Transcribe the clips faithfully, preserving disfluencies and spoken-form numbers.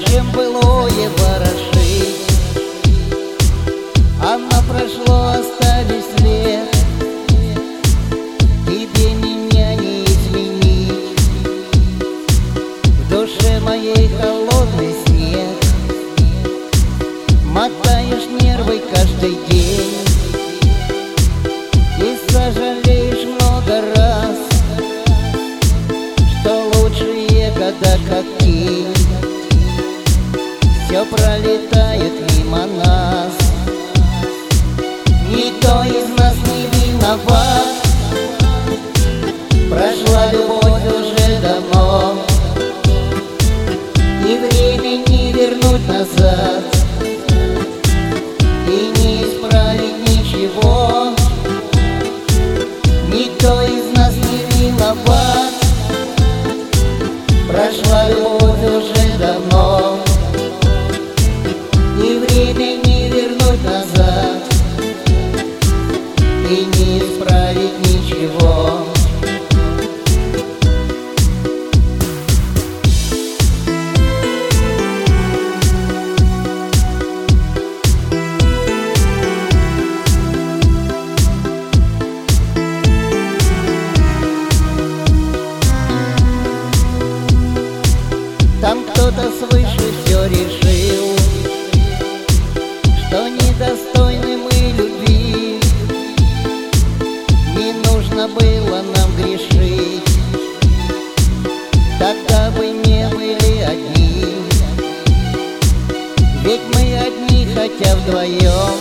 Зачем былое ворошить? Оно прошло, оставив след. Тебе меня не изменить. В душе моей холодный снег. Мотаешь нервы каждый день и сожалеешь много раз, что лучшие года как тень. Все пролетает мимо нас. Никто из нас не виноват. Прошла любовь уже давно, и время не вернуть назад, и не исправить ничего. Никто из нас не виноват. Прошла любовь уже давно, и время не вернуть назад, и не исправить ничего. Там кто-то свыше все решил, что недостойны мы любви. Не нужно было нам грешить, тогда бы не были одни. Ведь мы одни, хотя вдвоем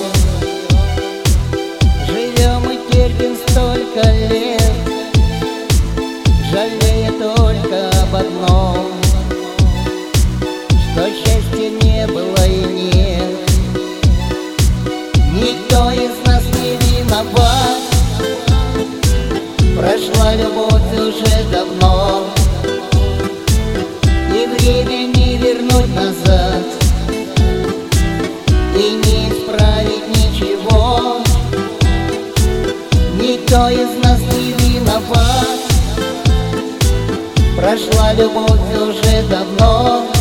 живем и терпим столько лет, жалея только об одном, что счастья не было и нет. Никто из нас не виноват. Прошла любовь уже давно, и время не вернуть назад, и не исправить ничего. Никто из нас не виноват. Прошла любовь уже давно,